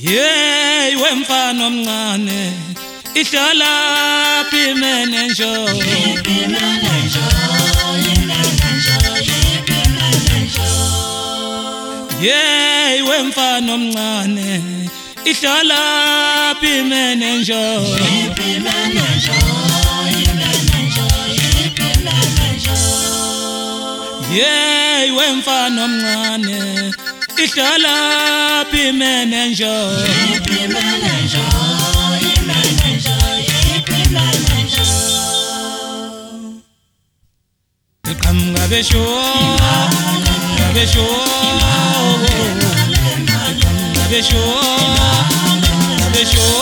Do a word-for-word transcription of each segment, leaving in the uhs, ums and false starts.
Hey wemfana omncane ihlala phi manager Yippee manager, manager, yippee manager. Hey wemfana omncane ihlala phi manager Yippee manager, manager, yippee manager. Hey wemfana omncane ihlala phi manager Yippee manager, manager, yippee manager. Iqhamuka besho besho besho besho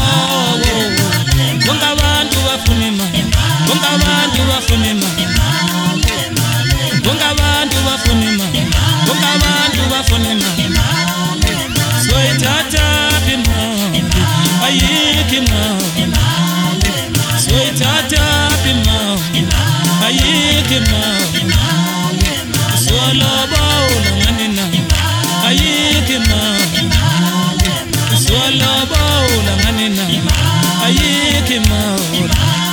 bonke abantu bafuna imali bonke abantu bafuna imali bonke abantu bafuna imali bonke abantu bafuna imali soyithatha imali ayikho imali soyithatha imali ayikho imali swalabawula nganina ayikho imali swalabawula nganina ayikho imali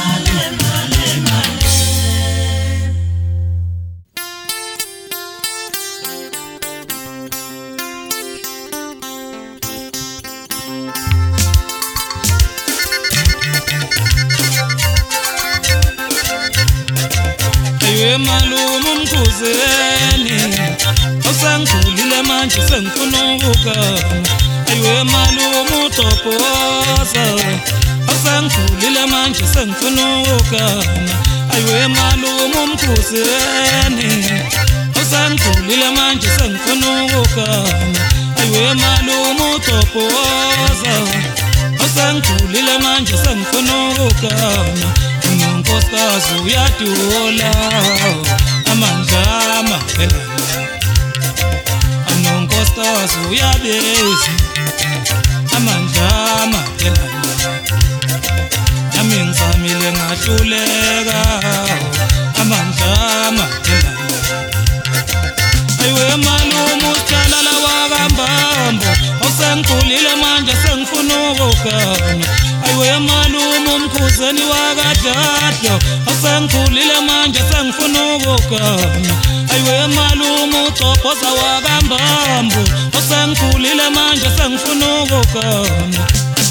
malume umkhuzeni awusangikhulile manje sengifuna ukugana ayiwe malume uDobhoza awusangikhulile manje sengifuna ukugana ayiwe malume umkhuzeni awusangikhulile manje sengifuna ukugana ayiwe malume uDobhoza awusangikhulile manje sengifuna ukugana unkosikazi uyadula amandla amaphelana anonkosikazi uyabezi amandla amaphelana nami ngizamile ngahluleka amandla amaphelana ayiwe malume usitshala lawakambambo awusengikhulile manje sengifuna ukugana ayiwe malume umkhuzeni wakadladlo awusengikhulile manje sengifuna ukugana ayiwe malume uDobhoza wakambambo awusengikhulile manje sengifuna ukugana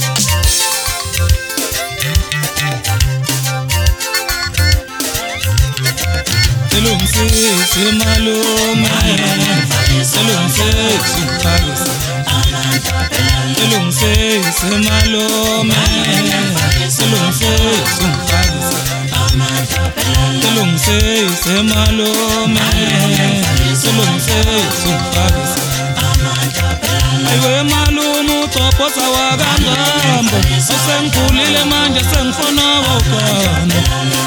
Selumsisi malume selumsisi mfakisa selumsisi malume selumsisi mfakisa selumsisi malume selumsisi mfakisa ayiwe malume uDobhoza wakambambo awusengikhulile manje sengifuna ukugana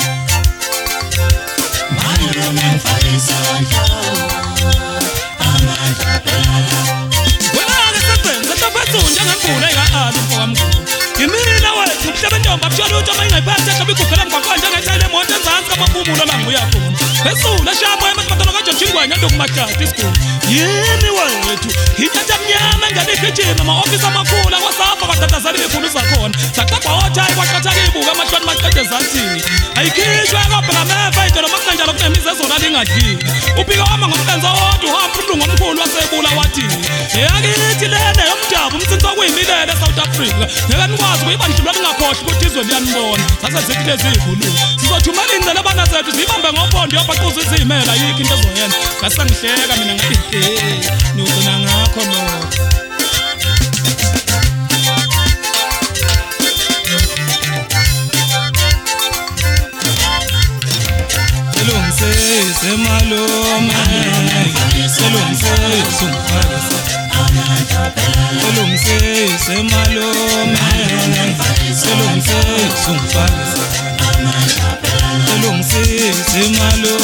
Ngimina wethu mhlaba ntombi abushola ukuthi uma ingayiphathi ehlaba igugela mgwaqwa njengethele emoto enzansi kabaphumulo la ngibuya khona phezulu eshamo emathathono kaJoshingwenya ndokumahlati isiguli yini wethu ithatha mnyama engane igijima ama-ofisi amakhulu akwasafa kwatatazali bekhulu zakhona saqapha othayi kwaqathaka ibuka amahlwani maqede zathini ayikhishwe akabheka mefa idolo makunanjalo kunemizi ezona lingadlile ubhika wama ngomlenze wodwa uhamba umlungu omkhulu wasebula wathini eyakithi lena yomdabu umthinsi okuyimilele eSouth Africa ngeke nikwazi ukuyibandlulwa lingakhohlwa ukuthi izwe liyanibona zase zithi lezi iy'vuluzi sizothumela ingcele abana zethu ziyibambe ngompondo yobhaquza iziyimela yikho into ezoyenza ngasangihleka mina ngathi he niyogcina ngakho lokho selumsisi malume selumsisi mfakisa selumsisi malume selumsisi mfakisa selumsisi malume